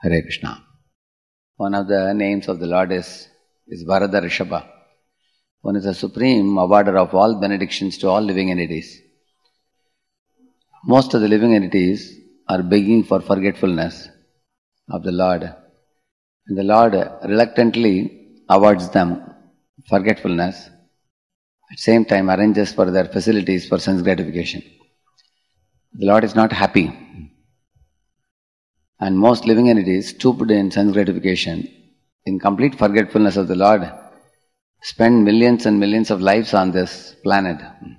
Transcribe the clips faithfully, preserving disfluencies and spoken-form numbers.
Hare Krishna. One of the names of the Lord is, is Varada Rishabha. One is the supreme awarder of all benedictions to all living entities. Most of the living entities are begging for forgetfulness of the Lord. And the Lord reluctantly awards them forgetfulness. At the same time arranges for their facilities for sense gratification. The Lord is not happy. And most living entities, stooped in sense gratification, in complete forgetfulness of the Lord, spend millions and millions of lives on this planet.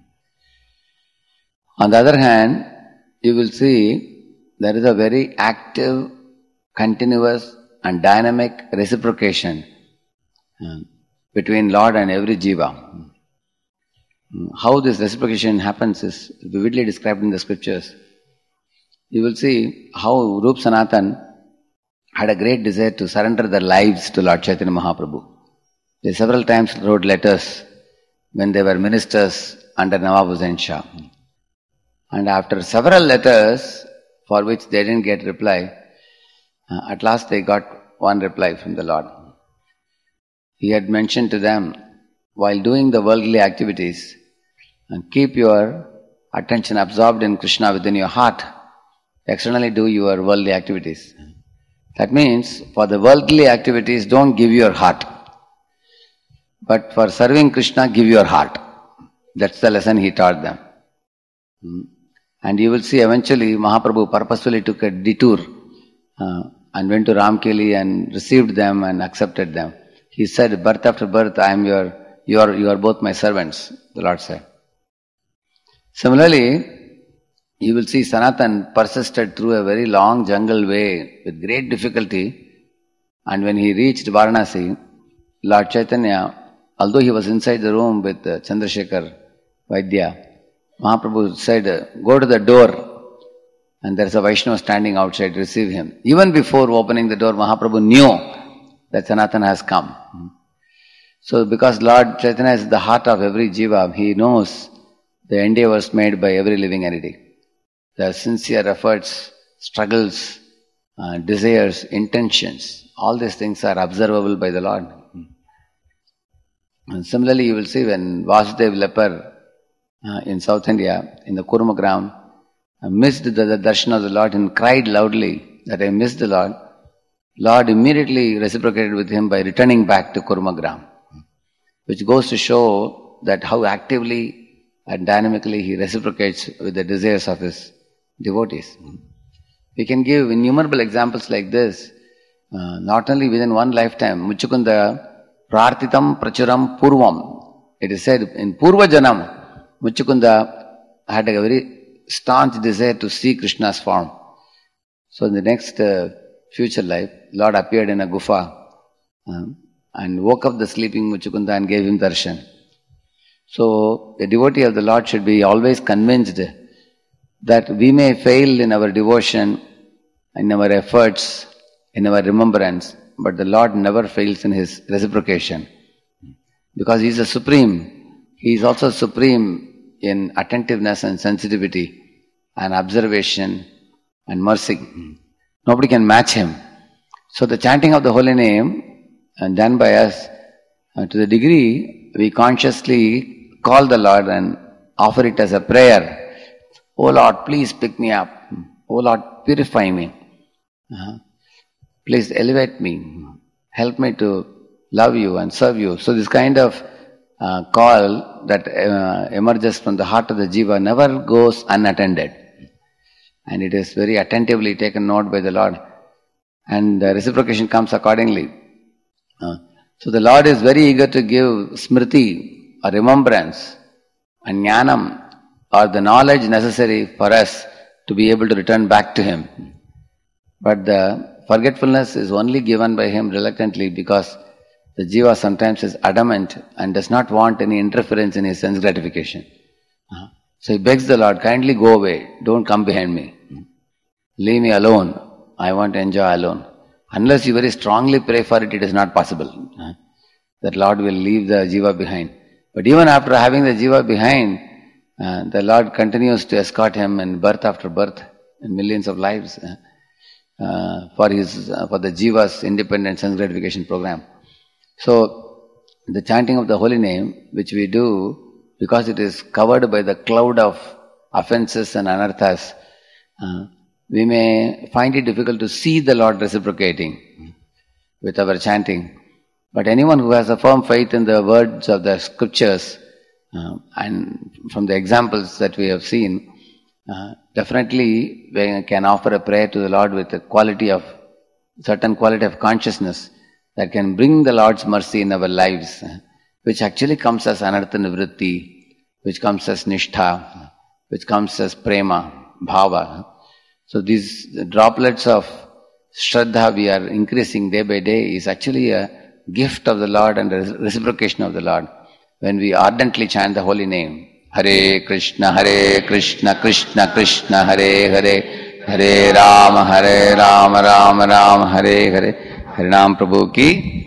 On the other hand, you will see there is a very active, continuous and dynamic reciprocation between Lord and every jiva. How this reciprocation happens is vividly described in the scriptures. You will see how Rup Sanatan had a great desire to surrender their lives to Lord Chaitanya Mahaprabhu. They several times wrote letters when they were ministers under Nawab Hussain Shah. And after several letters for which they didn't get reply, uh, at last they got one reply from the Lord. He had mentioned to them, while doing the worldly activities, and keep your attention absorbed in Krishna within your heart. Externally do your worldly activities. That means, for the worldly activities, don't give your heart. But for serving Krishna, give your heart. That's the lesson he taught them. And you will see eventually Mahaprabhu purposefully took a detour uh, and went to Ramkeli and received them and accepted them. He said, birth after birth, I am your, you are, you are both my servants, the Lord said. Similarly, you will see Sanatan persisted through a very long jungle way with great difficulty, and when he reached Varanasi, Lord Chaitanya, although he was inside the room with uh, Chandrasekhar Vaidya, Mahaprabhu said, go to the door, and there is a Vaishnava standing outside, receive him. Even before opening the door, Mahaprabhu knew that Sanatan has come. So because Lord Chaitanya is the heart of every jiva, he knows the endeavors made by every living entity. The sincere efforts, struggles, uh, desires, intentions, all these things are observable by the Lord. And similarly, you will see when Vasudev leper uh, in South India, in the Kurma ground, uh, missed the, the darshan of the Lord and cried loudly that I missed the Lord. Lord immediately reciprocated with him by returning back to Kurma ground, which goes to show that how actively and dynamically he reciprocates with the desires of his devotees. We can give innumerable examples like this, uh, not only within one lifetime. Muchukunda prarthitam prachuram purvam. It is said in Purva Janam, Muchukunda had a very staunch desire to see Krishna's form. So in the next uh, future life, Lord appeared in a gufa um, and woke up the sleeping Muchukunda and gave him darshan. So, the devotee of the Lord should be always convinced that we may fail in our devotion, in our efforts, in our remembrance, but the Lord never fails in His reciprocation. Because He is the Supreme, He is also Supreme in attentiveness and sensitivity and observation and mercy. Nobody can match Him. So, the chanting of the holy name and done by us, uh, to the degree we consciously call the Lord and offer it as a prayer. Oh Lord, please pick me up. Oh Lord, purify me. Uh-huh. Please elevate me. Help me to love you and serve you. So this kind of uh, call that uh, emerges from the heart of the jiva never goes unattended. And it is very attentively taken note by the Lord. And the reciprocation comes accordingly. Uh, so the Lord is very eager to give smriti, or remembrance, and jnanam, or the knowledge necessary for us to be able to return back to Him. But the forgetfulness is only given by Him reluctantly because the jiva sometimes is adamant and does not want any interference in his sense gratification. Uh-huh. So he begs the Lord, kindly go away, don't come behind me. Leave me alone, I want to enjoy alone. Unless you very strongly pray for it, it is not possible. Uh-huh. That Lord will leave the jiva behind. But even after having the jiva behind, uh, the Lord continues to escort him in birth after birth in millions of lives. Uh, uh, for his uh, for the Jiva's independent sense gratification program. So the chanting of the holy name, which we do because it is covered by the cloud of offenses and anarthas, uh, we may find it difficult to see the Lord reciprocating with our chanting. But anyone who has a firm faith in the words of the scriptures, uh, and from the examples that we have seen, uh, definitely we can offer a prayer to the Lord with a quality of, certain quality of consciousness that can bring the Lord's mercy in our lives, which actually comes as anartha nivritti, which comes as nishtha, which comes as prema, bhava. So these droplets of shraddha we are increasing day by day is actually a gift of the Lord and a reciprocation of the Lord when we ardently chant the holy name. Hare Krishna, Hare Krishna, Krishna Krishna, Hare Hare, Hare Rama, Hare Rama, Rama Rama, Hare Hare. Harinam Prabhu ki